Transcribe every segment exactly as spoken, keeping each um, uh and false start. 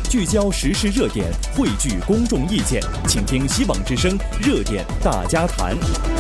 聚焦时事热点，汇聚公众意见，请听希望之声热点大家谈。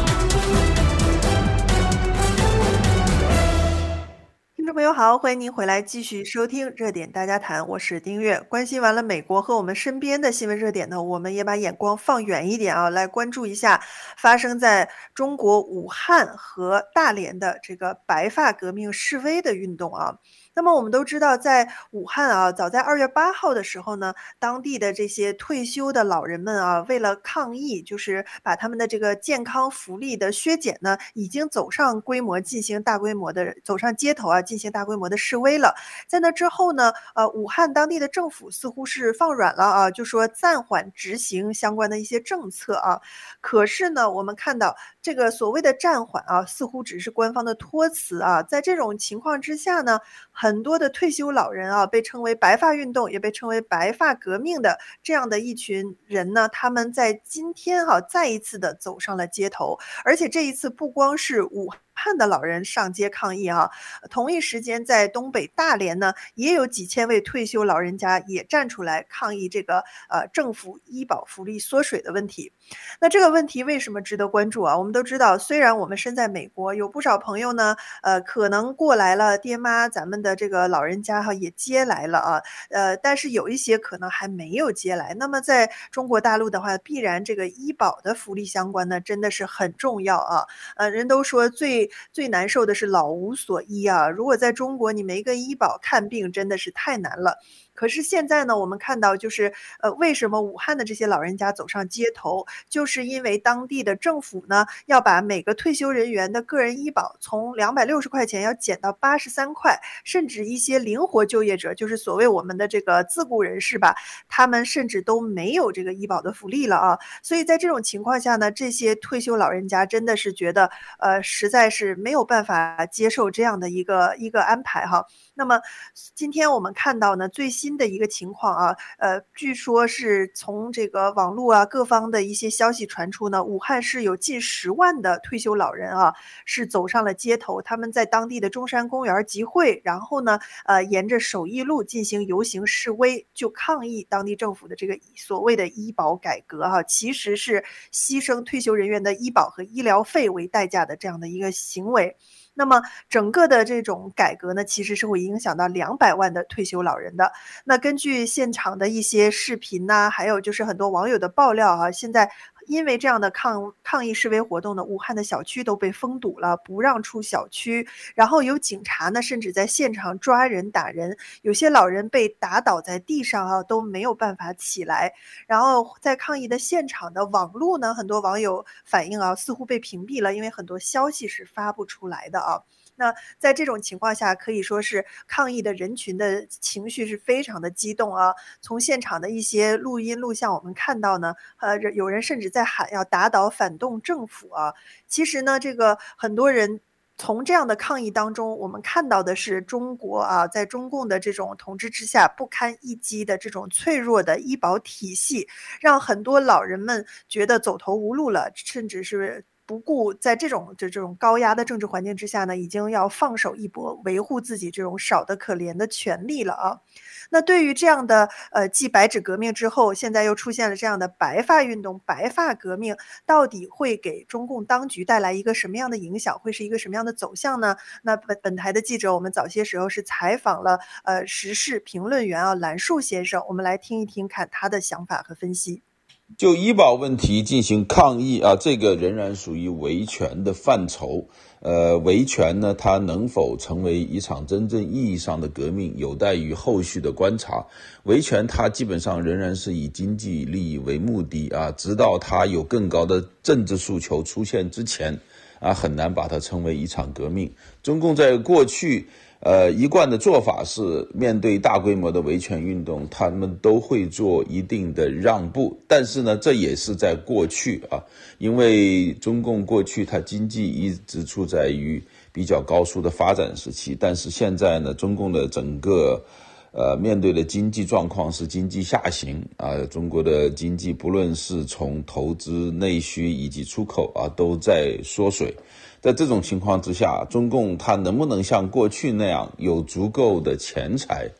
听众朋友好，欢迎您回来继续收听热点大家谈，我是丁月。关心完了美国和我们身边的新闻热点呢，我们也把眼光放远一点啊，来关注一下发生在中国武汉和大连的这个白发革命示威的运动啊。那么我们都知道，在武汉啊，早在二月八号的时候呢，当地的这些退休的老人们啊，为了抗议，就是把他们的这个健康福利的削减呢，已经走上规模进行大规模的走上街头啊，进行大规模的示威了。在那之后呢，呃，武汉当地的政府似乎是放软了啊，就说暂缓执行相关的一些政策啊。可是呢，我们看到这个所谓的暂缓啊，似乎只是官方的托词啊。在这种情况之下呢，很多的退休老人啊，被称为白发运动，也被称为白发革命的这样的一群人呢，他们在今天哈、啊、再一次的走上了街头，而且这一次不光是武汉的老人上街抗议啊，同一时间在东北大连呢，也有几千位退休老人家也站出来抗议这个呃政府医保福利缩水的问题。那这个问题为什么值得关注啊？我们都知道，虽然我们身在美国，有不少朋友呢，呃，可能过来了，爹妈咱们的这个老人家哈也接来了啊，呃，但是有一些可能还没有接来。那么在中国大陆的话，必然这个医保的福利相关呢，真的是很重要啊。呃，人都说最最难受的是老无所依啊，如果在中国你没个医保看病真的是太难了。可是现在呢，我们看到就是呃，为什么武汉的这些老人家走上街头，就是因为当地的政府呢，要把每个退休人员的个人医保从两百六十块钱要减到八十三块，甚至一些灵活就业者，就是所谓我们的这个自雇人士吧，他们甚至都没有这个医保的福利了啊。所以在这种情况下呢，这些退休老人家真的是觉得呃，实在是没有办法接受这样的一个一个安排哈。那么今天我们看到呢，最新的一个情况啊，呃，据说是从这个网络啊各方的一些消息传出呢，武汉市有近十万的退休老人啊，是走上了街头，他们在当地的中山公园集会，然后呢，呃，沿着首义路进行游行示威，就抗议当地政府的这个所谓的医保改革哈、啊，其实是牺牲退休人员的医保和医疗费为代价的这样的一个行为。那么整个的这种改革呢，其实是会影响到两百万的退休老人的。那根据现场的一些视频呐、啊，还有就是很多网友的爆料啊，现在因为这样的抗抗议示威活动呢，武汉的小区都被封堵了，不让出小区。然后有警察呢，甚至在现场抓人打人，有些老人被打倒在地上啊，都没有办法起来。然后在抗议的现场的网络呢，很多网友反映啊，似乎被屏蔽了，因为很多消息是发不出来的啊。那在这种情况下，可以说是抗议的人群的情绪是非常的激动啊。从现场的一些录音录像我们看到呢，呃，有人甚至在喊要打倒反动政府啊。其实呢，这个很多人从这样的抗议当中，我们看到的是中国啊，在中共的这种统治之下不堪一击的这种脆弱的医保体系，让很多老人们觉得走投无路了，甚至是不顾在这种这种高压的政治环境之下呢，已经要放手一搏，维护自己这种少得可怜的权利了啊。那对于这样的呃，继白纸革命之后，现在又出现了这样的白发运动、白发革命，到底会给中共当局带来一个什么样的影响？会是一个什么样的走向呢？那本本台的记者，我们早些时候是采访了呃时事评论员啊蓝树先生，我们来听一听看他的想法和分析。 就医保问题进行抗议啊，这个仍然属于维权的范畴。呃，维权呢，它能否成为一场真正意义上的革命，有待于后续的观察。维权它基本上仍然是以经济利益为目的啊，直到它有更高的政治诉求出现之前啊，很难把它称为一场革命。中共在过去呃，一贯的做法是面对大规模的维权运动，他们都会做一定的让步，但是呢，这也是在过去啊，因为中共过去它经济一直处在于比较高速的发展时期，但是现在呢，中共的整个呃面对的经济状况是经济下行啊，中国的经济不论是从投资、内需以及出口啊，都在缩水。在这种情况之下，中共它能不能像过去那样有足够的钱财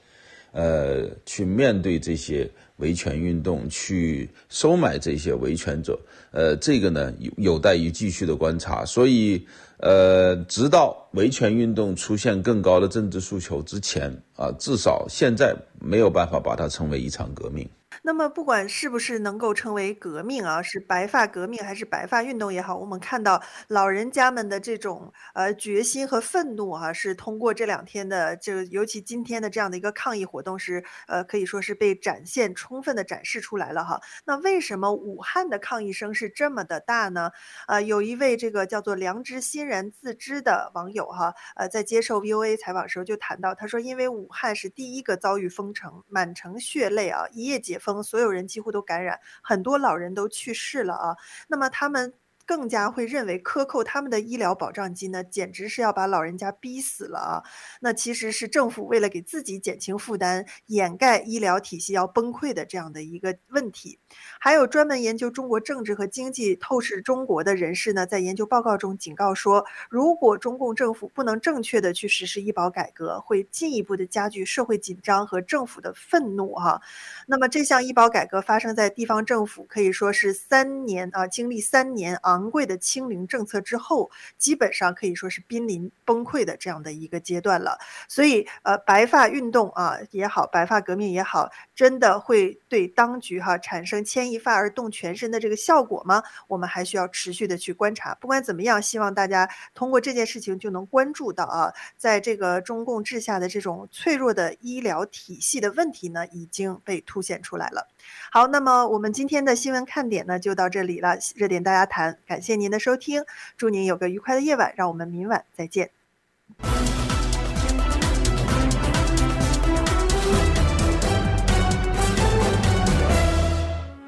呃，去面对这些维权运动，去收买这些维权者，呃，这个呢有有待于继续的观察。所以，呃，直到维权运动出现更高的政治诉求之前啊，至少现在没有办法把它称为一场革命。 那么不管是不是能够成为革命啊，是白发革命还是白发运动也好，我们看到老人家们的这种呃决心和愤怒啊，是通过这两天的这尤其今天的这样的一个抗议活动是呃可以说是被展现充分的展示出来了哈。那为什么武汉的抗议声是这么的大呢？呃，有一位这个叫做良知欣然自知的网友哈，呃，在接受 V O A 采访时候就谈到，他说因为武汉是第一个遭遇封城，满城血泪啊，一夜解封。所有人几乎都感染，很多老人都去世了啊。那么他们更加会认为克扣他们的医疗保障金呢，简直是要把老人家逼死了啊！那其实是政府为了给自己减轻负担，掩盖医疗体系要崩溃的这样的一个问题。还有专门研究中国政治和经济、透视中国的人士呢，在研究报告中警告说，如果中共政府不能正确的去实施医保改革，会进一步的加剧社会紧张和政府的愤怒哈。那么这项医保改革发生在地方政府可以说是三年啊，经历三年昂贵的清零政策之后，基本上可以说是濒临崩溃的这样的一个阶段了。所以呃，白发运动啊也好，白发革命也好，真的会对当局哈产生牵一发而动全身的这个效果吗？我们还需要持续的去观察。不管怎么样，希望大家通过这件事情就能关注到啊，在这个中共治下的这种脆弱的医疗体系的问题呢，已经被凸显出来了。好，那么我们今天的新闻看点呢就到这里了，热点大家谈，感谢您的收听，祝您有个愉快的夜晚，让我们明晚再见。